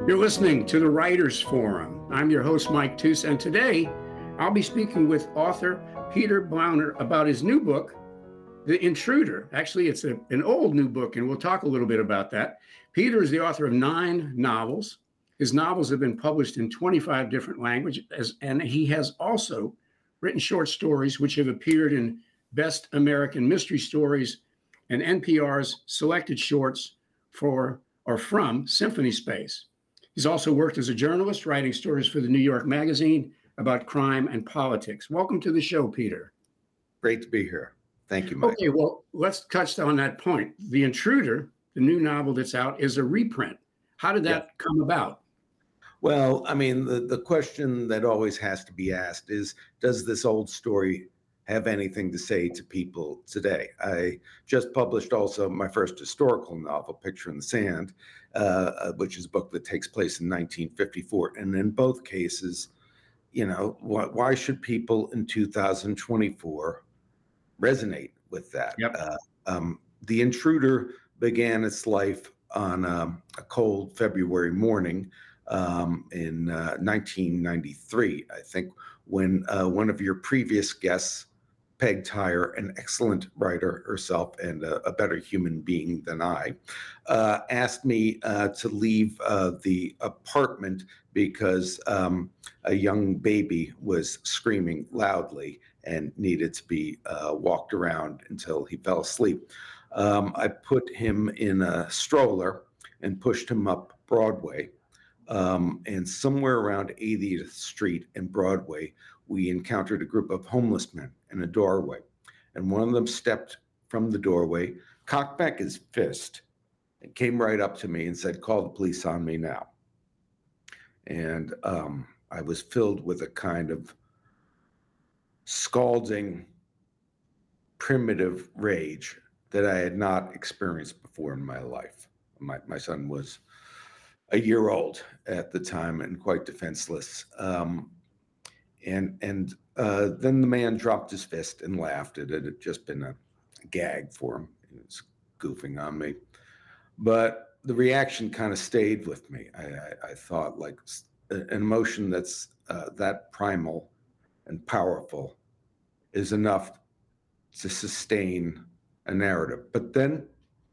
You're listening to the Writers Forum. I'm your host, Mike Toos, and today I'll be speaking with author Peter Blauner about his new book, The Intruder. Actually, it's an old new book, and we'll talk a little bit about that. Peter is the author of 9 novels. His novels have been published in 25 different languages, and he has also written short stories which have appeared in Best American Mystery Stories and NPR's Selected Shorts for or from Symphony Space. He's also worked as a journalist, writing stories for the New York Magazine about crime and politics. Welcome to the show, Peter. Great to be here. Thank you, Mike. Okay, well, let's touch on that point. The Intruder, the new novel that's out, is a reprint. How did that come about? Well, I mean, the question that always has to be asked is, does this old story have anything to say to people today? I just published also my first historical novel, Picture in the Sand, which is a book that takes place in 1954. And in both cases, you know, why should people in 2024 resonate with that? Yep. The Intruder began its life on a cold February morning in 1993, I think, when one of your previous guests, Peg Tyre, an excellent writer herself and a better human being than I, asked me to leave the apartment because a young baby was screaming loudly and needed to be walked around until he fell asleep. I put him in a stroller and pushed him up Broadway. And somewhere around 80th Street and Broadway, we encountered a group of homeless men in a doorway. And one of them stepped from the doorway, cocked back his fist, and came right up to me and said, "Call the police on me now." And I was filled with a kind of scalding, primitive rage that I had not experienced before in my life. My son was a year old at the time and quite defenseless. And then the man dropped his fist and laughed. It had just been a gag for him. He was goofing on me. But the reaction kind of stayed with me. I thought, like, an emotion that's that primal and powerful is enough to sustain a narrative. But then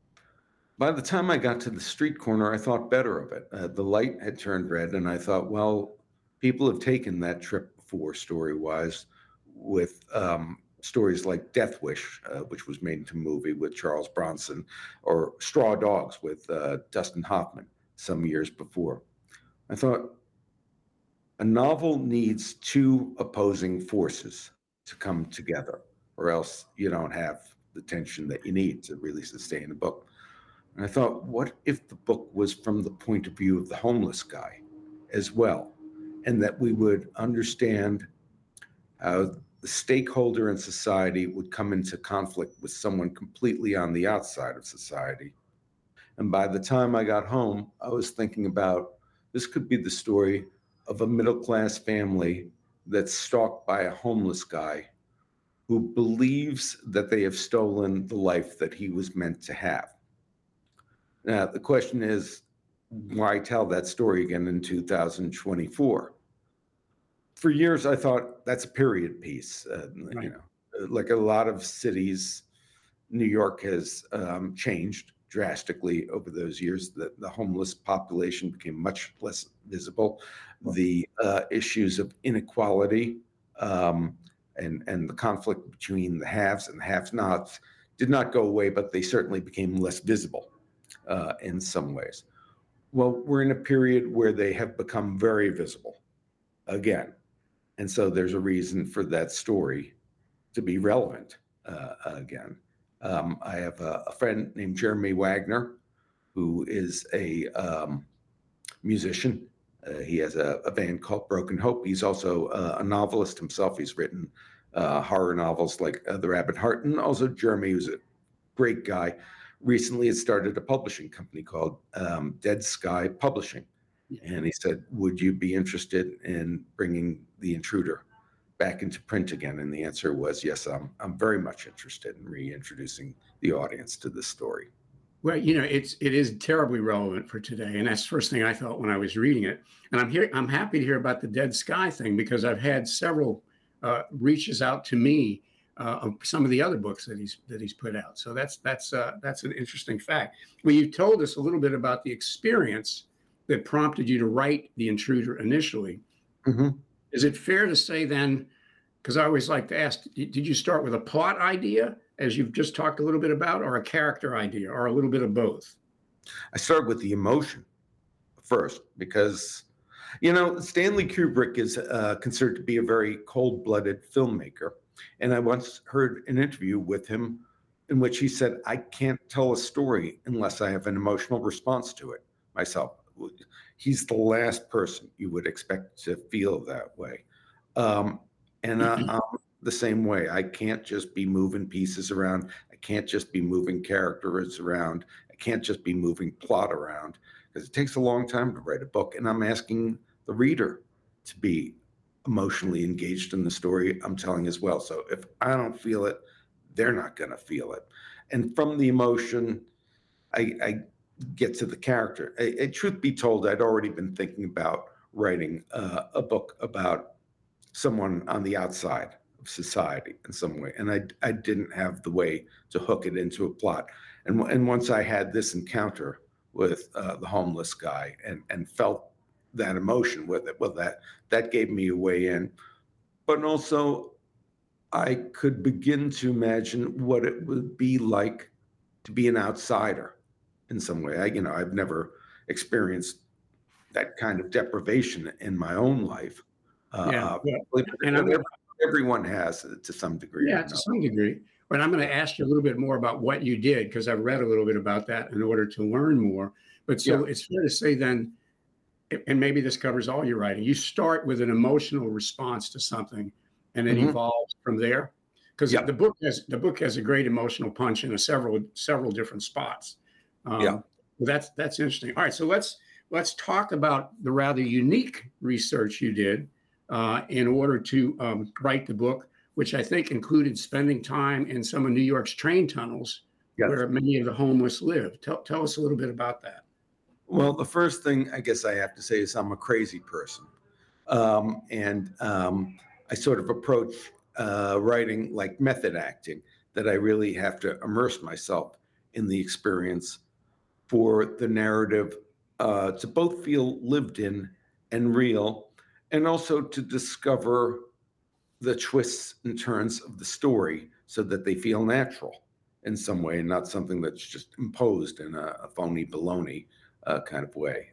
by the time I got to the street corner, I thought better of it. The light had turned red, and I thought, well, people have taken that trip before, story-wise, with stories like Death Wish, which was made into a movie with Charles Bronson, or Straw Dogs with Dustin Hoffman some years before. I thought a novel needs 2 opposing forces to come together, or else you don't have the tension that you need to really sustain a book. And I thought, what if the book was from the point of view of the homeless guy as well? And that we would understand how the stakeholder in society would come into conflict with someone completely on the outside of society. And by the time I got home, I was thinking about, this could be the story of a middle-class family that's stalked by a homeless guy who believes that they have stolen the life that he was meant to have. Now, the question is, why tell that story again in 2024? For years, I thought that's a period piece. Right. You know, like a lot of cities, New York has changed drastically over those years. The homeless population became much less visible. The issues of inequality and the conflict between the haves and the have-nots did not go away, but they certainly became less visible in some ways. Well, we're in a period where they have become very visible again. And so there's a reason for that story to be relevant again. I have a friend named Jeremy Wagner, who is a musician. He has a band called Broken Hope. He's also a novelist himself. He's written horror novels like The Rabbit Heart. And also Jeremy, who's a great guy, recently has started a publishing company called Dead Sky Publishing. And he said, would you be interested in bringing The Intruder back into print again? And the answer was yes, I'm very much interested in reintroducing the audience to this story. Well, it is terribly relevant for today, and that's the first thing I thought when I was reading it. And I'm happy to hear about the Dead Sky thing because I've had several reaches out to me of some of the other books that he's put out. So that's an interesting fact. Well, you told us a little bit about the experience that prompted you to write The Intruder initially. Mm-hmm. Is it fair to say then? Because I always like to ask, did you start with a plot idea, as you've just talked a little bit about, or a character idea, or a little bit of both? I started with the emotion first because, Stanley Kubrick is considered to be a very cold-blooded filmmaker. And I once heard an interview with him in which he said, I can't tell a story unless I have an emotional response to it myself. He's the last person you would expect to feel that way. And I'm the same way. I can't just be moving pieces around. I can't just be moving characters around. I can't just be moving plot around because it takes a long time to write a book. And I'm asking the reader to be emotionally engaged in the story I'm telling as well. So if I don't feel it, they're not going to feel it. And from the emotion, I get to the character. Truth be told, I'd already been thinking about writing a book about someone on the outside of society in some way. And I didn't have the way to hook it into a plot. And once I had this encounter with the homeless guy and felt that emotion with it, well, that gave me a way in. But also, I could begin to imagine what it would be like to be an outsider in some way. I've never experienced that kind of deprivation in my own life. Yeah, and But everyone has to some degree. to some degree. But I'm going to ask you a little bit more about what you did because I've read a little bit about that in order to learn more. But so it's fair to say then, and maybe this covers all your writing, you start with an emotional response to something and it evolves from there. Because the book has a great emotional punch in several different spots. That's interesting. All right, so let's talk about the rather unique research you did in order to write the book, which I think included spending time in some of New York's train tunnels where many of the homeless live. Tell us a little bit about that. Well, the first thing I guess I have to say is I'm a crazy person. And I sort of approach writing like method acting, that I really have to immerse myself in the experience for the narrative to both feel lived in and real, and also to discover the twists and turns of the story so that they feel natural in some way and not something that's just imposed in a phony baloney kind of way.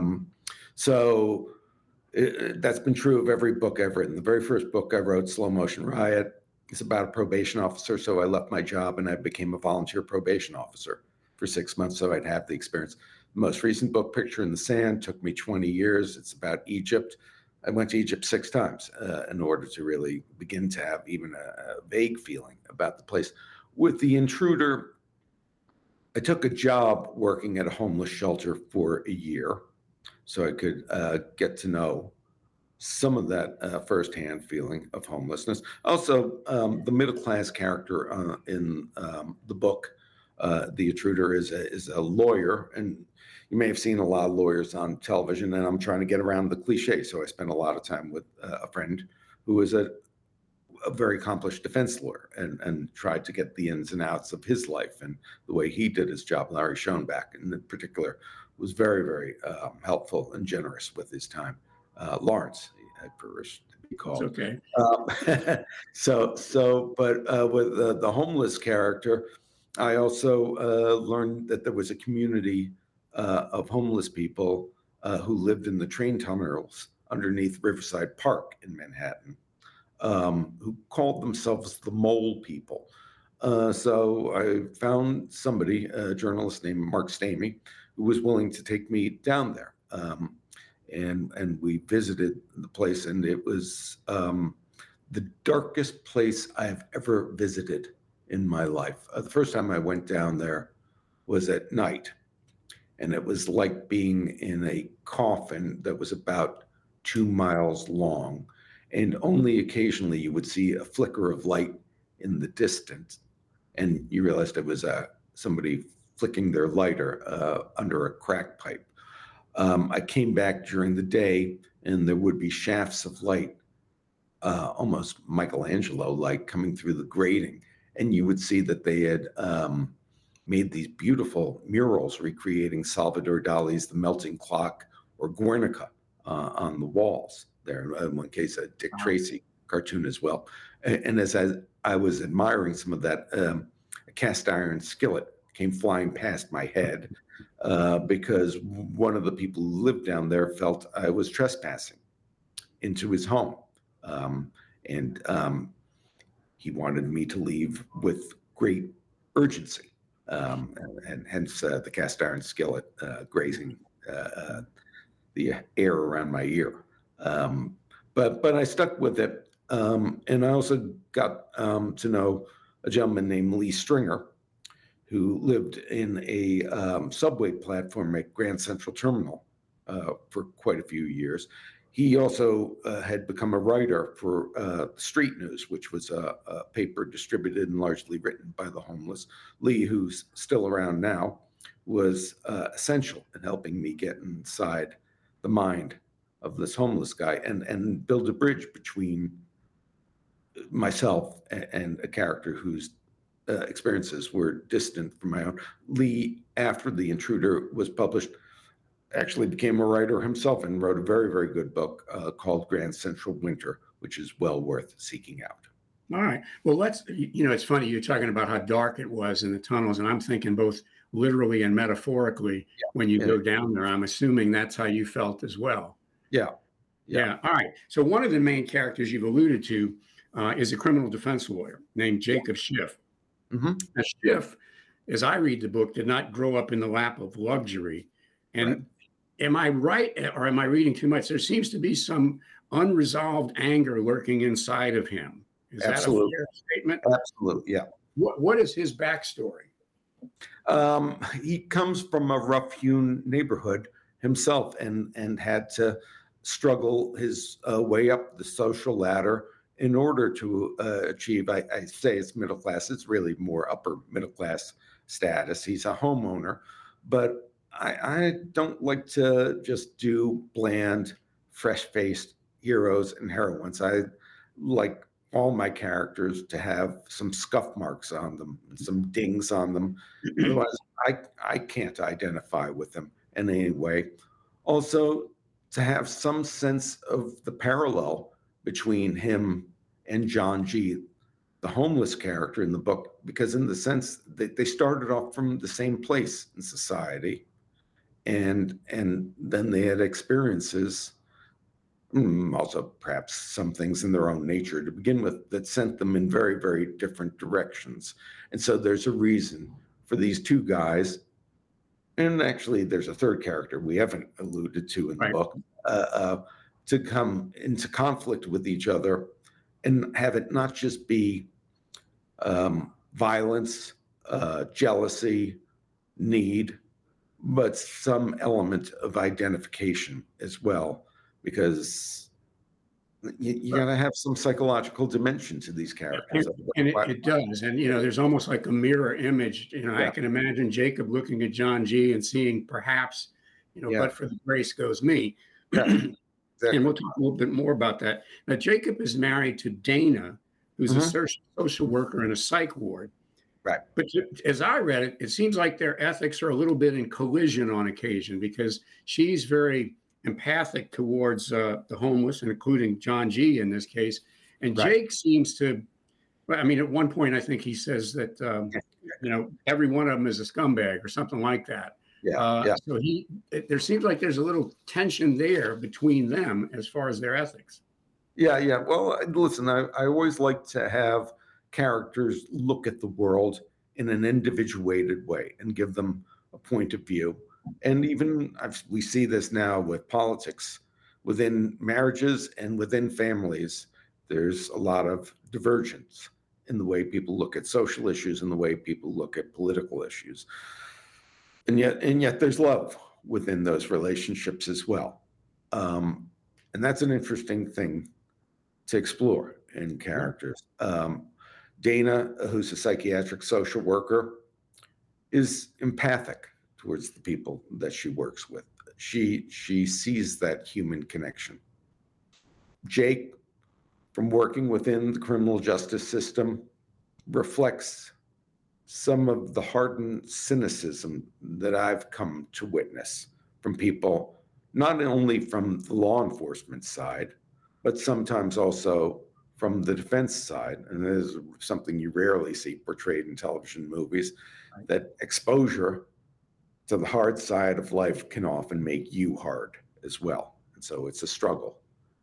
So that's been true of every book I've written. The very first book I wrote, Slow Motion Riot, is about a probation officer. So I left my job and I became a volunteer probation officer for 6 months so I'd have the experience. The most recent book, Picture in the Sand, took me 20 years. It's about Egypt. I went to Egypt 6 times in order to really begin to have even a vague feeling about the place. With The Intruder, I took a job working at a homeless shelter for a year so I could get to know some of that firsthand feeling of homelessness. Also, the middle-class character in the book, The Intruder, is a lawyer, and you may have seen a lot of lawyers on television, and I'm trying to get around the cliche. So I spent a lot of time with a friend who is a very accomplished defense lawyer and tried to get the ins and outs of his life and the way he did his job. Larry Schoenbach, in particular, was very, very helpful and generous with his time. Lawrence, I prefer to be called. It's okay. But with the homeless character, I also learned that there was a community of homeless people who lived in the train tunnels underneath Riverside Park in Manhattan, who called themselves the Mole People. So I found somebody, a journalist named Mark Stamey, who was willing to take me down there. And we visited the place, and it was the darkest place I've ever visited in my life. The first time I went down there was at night, and it was like being in a coffin that was about 2 miles long, and only occasionally you would see a flicker of light in the distance, and you realized it was somebody flicking their lighter under a crack pipe. I came back during the day, and there would be shafts of light, almost Michelangelo-like, coming through the grating, and you would see that they had made these beautiful murals recreating Salvador Dali's The Melting Clock or Guernica on the walls there. In one case, a Dick Tracy cartoon as well. And as I was admiring some of that, a cast iron skillet came flying past my head because one of the people who lived down there felt I was trespassing into his home. And he wanted me to leave with great urgency. And hence the cast iron skillet grazing the air around my ear. But I stuck with it. And I also got to know a gentleman named Lee Stringer, who lived in a subway platform at Grand Central Terminal for quite a few years. He also had become a writer for Street News, which was a paper distributed and largely written by the homeless. Lee, who's still around now, was essential in helping me get inside the mind of this homeless guy and build a bridge between myself and a character whose experiences were distant from my own. Lee, after The Intruder was published, actually became a writer himself and wrote a very, very good book called Grand Central Winter, which is well worth seeking out. All right. Well, it's funny, you're talking about how dark it was in the tunnels, and I'm thinking both literally and metaphorically when you go down there. I'm assuming that's how you felt as well. Yeah. All right. So one of the main characters you've alluded to is a criminal defense lawyer named Jacob Schiff. Mm-hmm. Now, Schiff, as I read the book, did not grow up in the lap of luxury. And am I right, or am I reading too much? There seems to be some unresolved anger lurking inside of him. Is Absolutely. that a fair statement? Absolutely, yeah. What is his backstory? He comes from a rough-hewn neighborhood himself and had to struggle his way up the social ladder in order to achieve, I say it's middle class, it's really more upper middle class status. He's a homeowner, but I don't like to just do bland, fresh-faced heroes and heroines. I like all my characters to have some scuff marks on them, some dings on them. Otherwise, I can't identify with them in any way. Also, to have some sense of the parallel between him and John G., the homeless character in the book, because in the sense that they started off from the same place in society, and then they had experiences, also perhaps some things in their own nature to begin with, that sent them in very, very different directions. And so there's a reason for these two guys, and actually there's a third character we haven't alluded to in the book, to come into conflict with each other and have it not just be violence, jealousy, need, but some element of identification as well, because you got to have some psychological dimension to these characters. And it does. And, there's almost like a mirror image. I can imagine Jacob looking at John G. and seeing perhaps, but for the grace goes me. Exactly. And we'll talk a little bit more about that. Now, Jacob is married to Dana, who's a social worker in a psych ward. Right. But as I read it, it seems like their ethics are a little bit in collision on occasion, because she's very empathic towards the homeless, and including John G. in this case. And Jake seems to, at one point, I think he says that, every one of them is a scumbag or something like that. So there seems like there's a little tension there between them as far as their ethics. Yeah. Well, listen, I always like to have characters look at the world in an individuated way and give them a point of view. And even we see this now with politics within marriages and within families. There's a lot of divergence in the way people look at social issues and the way people look at political issues. And yet there's love within those relationships as well. And that's an interesting thing to explore in characters. Dana, who's a psychiatric social worker, is empathic towards the people that she works with. She sees that human connection. Jake, from working within the criminal justice system, reflects some of the hardened cynicism that I've come to witness from people, not only from the law enforcement side, but sometimes also from the defense side. And this is something you rarely see portrayed in television movies, that exposure to the hard side of life can often make you hard as well. And so it's a struggle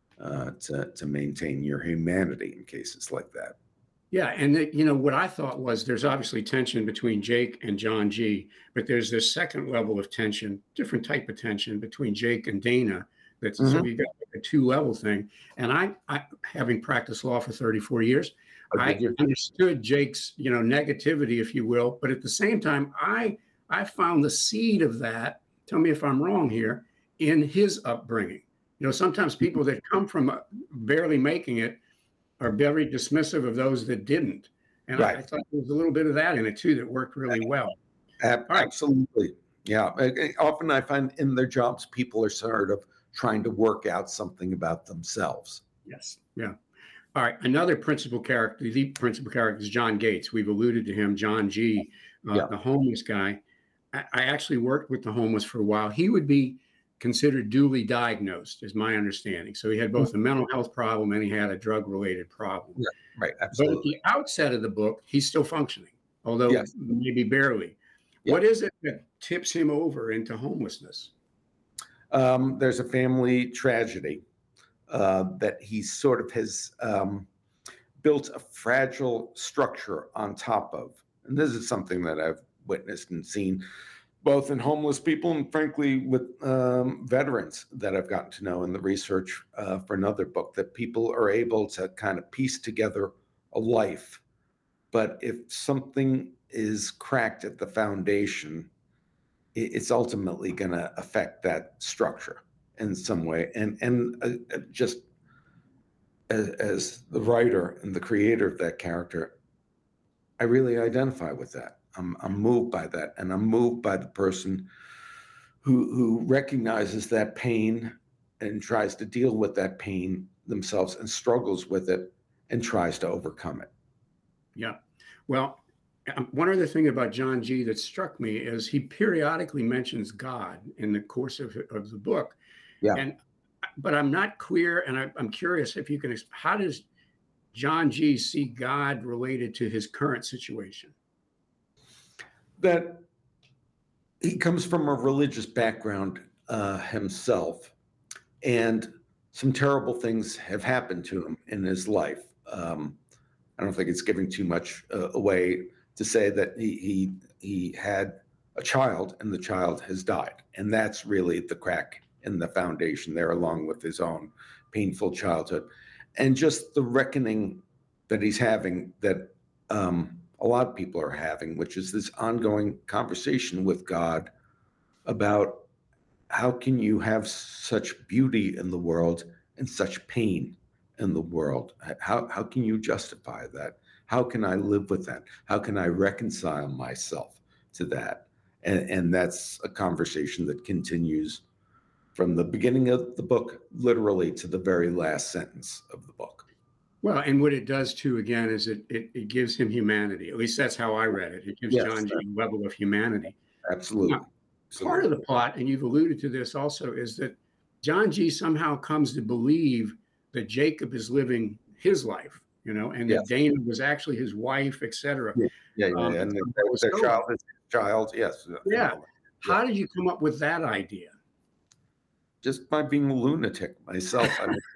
to maintain your humanity in cases like that. Yeah, and what I thought was there's obviously tension between Jake and John G, but there's this second level of tension, different type of tension between Jake and Dana. That's so you got like a two-level thing. And I, having practiced law for 34 years, I understood Jake's negativity, if you will, but at the same time, I found the seed of that. Tell me if I'm wrong here. In his upbringing, sometimes people that come from barely making it are very dismissive of those that didn't. And I thought there was a little bit of that in it too that worked really well. Absolutely. Yeah. Often I find in their jobs, people are sort of trying to work out something about themselves. Yes. Yeah. All right. Another principal character, the principal character is John Gates. We've alluded to him, John G, the homeless guy. I actually worked with the homeless for a while. He would be considered duly diagnosed, is my understanding. So he had both a mental health problem and he had a drug-related problem. Yeah, right, absolutely. But at the outset of the book, he's still functioning, although maybe barely. Yeah. What is it that tips him over into homelessness? There's a family tragedy that he sort of has built a fragile structure on top of. And this is something that I've witnessed and seen both in homeless people and frankly with veterans that I've gotten to know in the research for another book, that people are able to kind of piece together a life. But if something is cracked at the foundation, it's ultimately going to affect that structure in some way. And just as the writer and the creator of that character, I really identify with that. I'm moved by that, and I'm moved by the person who recognizes that pain and tries to deal with that pain themselves and struggles with it and tries to overcome it. Yeah. Well, one other thing about John G that struck me is he periodically mentions God in the course of the book. Yeah. But I'm not clear, and I'm curious if you can. How does John G see God related to his current situation? That he comes from a religious background himself, and some terrible things have happened to him in his life. I don't think it's giving too much away to say that he had a child and the child has died. And that's really the crack in the foundation there, along with his own painful childhood. And just the reckoning that he's having that a lot of people are having, which is this ongoing conversation with God about how can you have such beauty in the world and such pain in the world? How can you justify that? How can I live with that? How can I reconcile myself to that? And that's a conversation that continues from the beginning of the book, literally to the very last sentence of the book. Well, and what it does too, again, is it gives him humanity. At least that's how I read it. It gives John G a level of humanity. Absolutely. Now, part of the plot, and you've alluded to this also, is that John G somehow comes to believe that Jacob is living his life, and that Dana was actually his wife, etc. Yeah. And their child is his child. Yes. Yeah. How did you come up with that idea? Just by being a lunatic myself. I mean,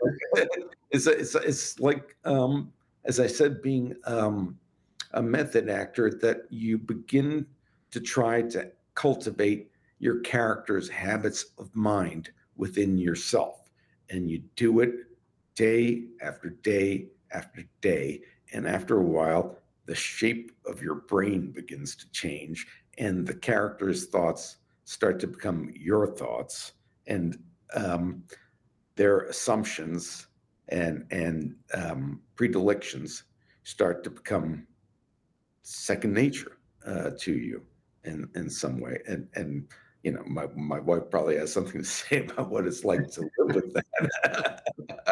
it's like, as I said, being a method actor, that you begin to try to cultivate your character's habits of mind within yourself. And you do it day after day after day. And after a while, the shape of your brain begins to change and the character's thoughts start to become your thoughts. And their assumptions and predilections start to become second nature to you. in some way. And my wife probably has something to say about what it's like to live with that.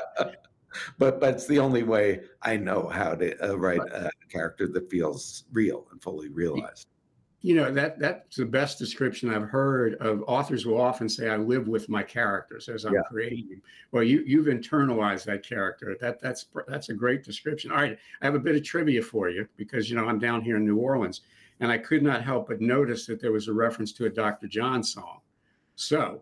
but it's the only way I know how to write a character that feels real and fully realized. That's the best description I've heard of. Authors will often say, I live with my characters as I'm creating them. Well, you've internalized that character. That's a great description. All right, I have a bit of trivia for you because I'm down here in New Orleans, and I could not help but notice that there was a reference to a Dr. John song. So,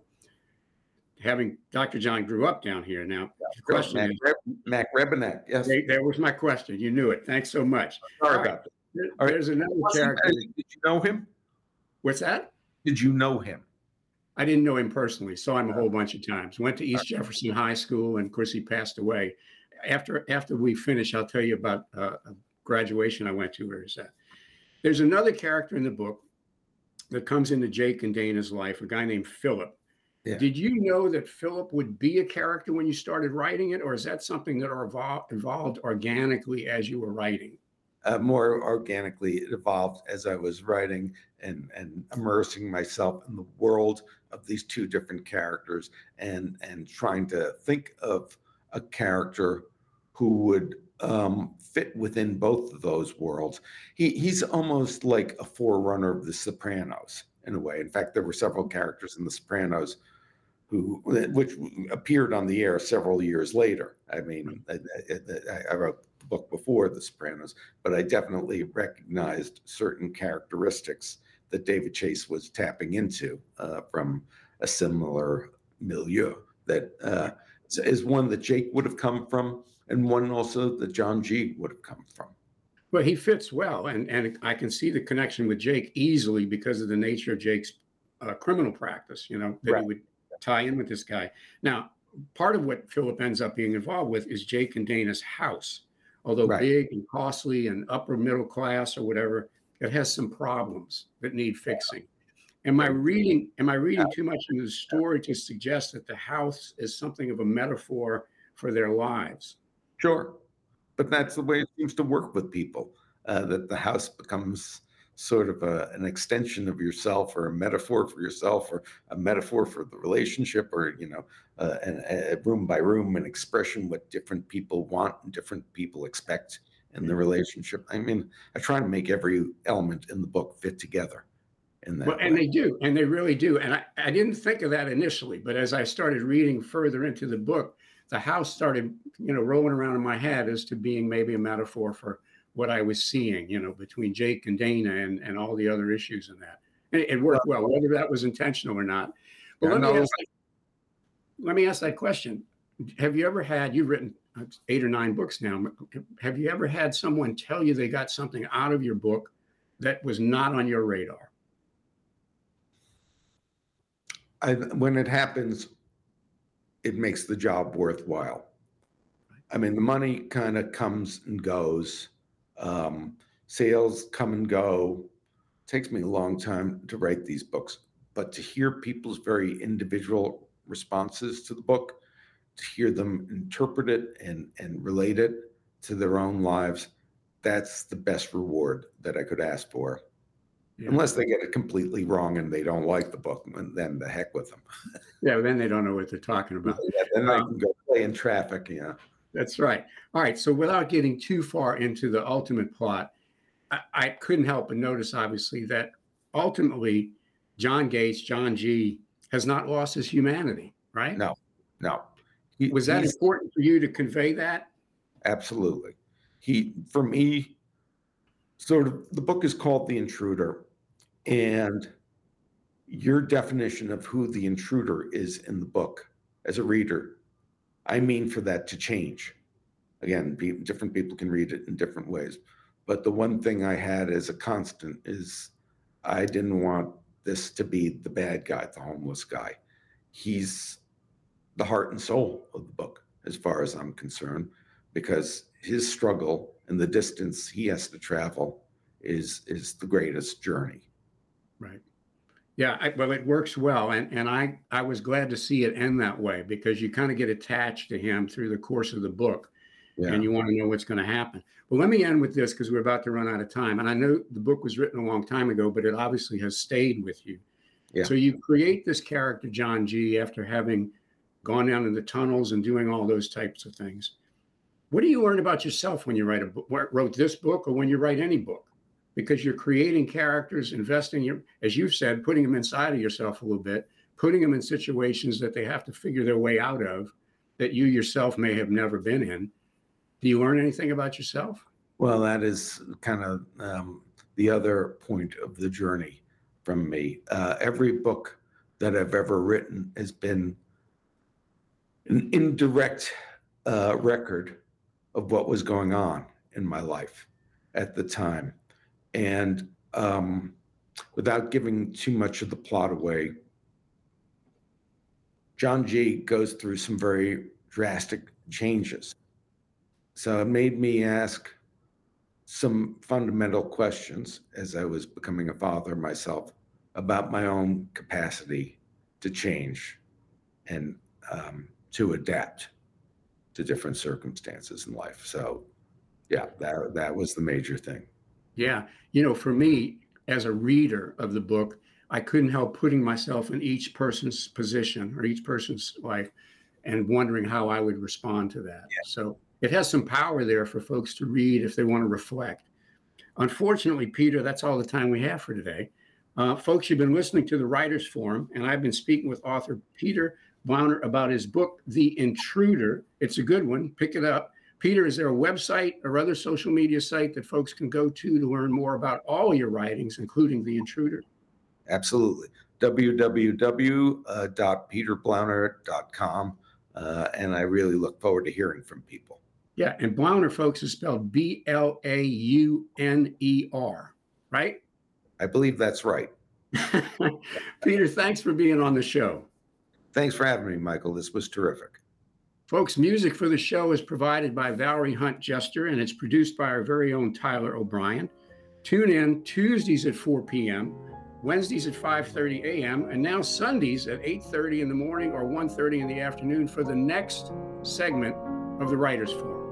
having Dr. John grew up down here. Now, the question is Mac Rebennack. Yes, that was my question. You knew it. Thanks so much. Sorry about that. There's another character. Did you know him? What's that? Did you know him? I didn't know him personally. Saw him a whole bunch of times. Went to East Jefferson High School, and of course he passed away. After we finish, I'll tell you about a graduation I went to. Where is that? There's another character in the book that comes into Jake and Dana's life, a guy named Philip. Yeah. Did you know that Philip would be a character when you started writing it, or is that something that evolved organically as you were writing? More organically, it evolved as I was writing and immersing myself in the world of these two different characters and trying to think of a character who would fit within both of those worlds. He's almost like a forerunner of The Sopranos in a way. In fact, there were several characters in The Sopranos which appeared on the air several years later. I mean, I wrote the book before The Sopranos, but I definitely recognized certain characteristics that David Chase was tapping into from a similar milieu that is one that Jake would have come from, and one also that John G. would have come from. Well, he fits well, and I can see the connection with Jake easily because of the nature of Jake's criminal practice, that right. He would tie in with this guy. Now, part of what Philip ends up being involved with is Jake and Dana's house. Although right. Big and costly and upper middle class or whatever, it has some problems that need fixing. Am I reading too much into the story to suggest that the house is something of a metaphor for their lives? Sure. But that's the way it seems to work with people, that the house becomes sort of an extension of yourself, or a metaphor for yourself, or a metaphor for the relationship, or, a room by room, an expression what different people want and different people expect in the relationship. I mean, I try to make every element in the book fit together in that way. And they do, and they really do. And I didn't think of that initially, but as I started reading further into the book, the house started, rolling around in my head as to being maybe a metaphor for what I was seeing, between Jake and Dana and all the other issues in that. And it worked well, whether that was intentional or not. But let me ask that question. Have you ever had, you've written 8 or 9 books now, have you ever had someone tell you they got something out of your book that was not on your radar? When it happens, it makes the job worthwhile. I mean, the money kind of comes and goes. Sales come and go. It takes me a long time to write these books, but to hear people's very individual responses to the book, to hear them interpret it and relate it to their own lives, that's the best reward that I could ask for. Yeah. Unless they get it completely wrong and they don't like the book, and then the heck with them. Yeah, then they don't know what they're talking about. Yeah, then they can go play in traffic, yeah. That's right. All right, so without getting too far into the ultimate plot, I couldn't help but notice, obviously, that ultimately John Gates, John G., has not lost his humanity, right? No. Was that important for you to convey that? Absolutely. For me, sort of, the book is called The Intruder, and your definition of who the intruder is in the book as a reader, I mean for that to change. Again, different people can read it in different ways. But the one thing I had as a constant is I didn't want this to be the bad guy, the homeless guy. He's the heart and soul of the book, as far as I'm concerned, because his struggle and the distance he has to travel is the greatest journey. Right. Yeah, well, it works well. And I was glad to see it end that way, because you kind of get attached to him through the course of the book. Yeah. and you want to know what's going to happen. But let me end with this because we're about to run out of time. And I know the book was written a long time ago, but it obviously has stayed with you. Yeah. So you create this character, John G., after having gone down in the tunnels and doing all those types of things. What do you learn about yourself when you wrote this book or when you write any book? Because you're creating characters, investing, as you've said, putting them inside of yourself a little bit, putting them in situations that they have to figure their way out of that you yourself may have never been in. Do you learn anything about yourself? Well, that is kind of the other point of the journey from me. Every book that I've ever written has been an indirect record of what was going on in my life at the time. And without giving too much of the plot away, John G. goes through some very drastic changes. So it made me ask some fundamental questions as I was becoming a father myself about my own capacity to change and to adapt to different circumstances in life. So yeah, that was the major thing. Yeah. For me, as a reader of the book, I couldn't help putting myself in each person's position or each person's life and wondering how I would respond to that. Yeah. So it has some power there for folks to read if they want to reflect. Unfortunately, Peter, that's all the time we have for today. Folks, you've been listening to the Writers Forum, and I've been speaking with author Peter Blauner about his book, The Intruder. It's a good one. Pick it up. Peter, is there a website or other social media site that folks can go to learn more about all your writings, including The Intruder? Absolutely. www.peterblauner.com. And I really look forward to hearing from people. Yeah. And Blauner, folks, is spelled Blauner, right? I believe that's right. Peter, thanks for being on the show. Thanks for having me, Michael. This was terrific. Folks, music for the show is provided by Valerie Hunt Jester, and it's produced by our very own Tyler O'Brien. Tune in Tuesdays at 4 p.m., Wednesdays at 5:30 a.m., and now Sundays at 8:30 in the morning or 1:30 in the afternoon for the next segment of the Writers Forum.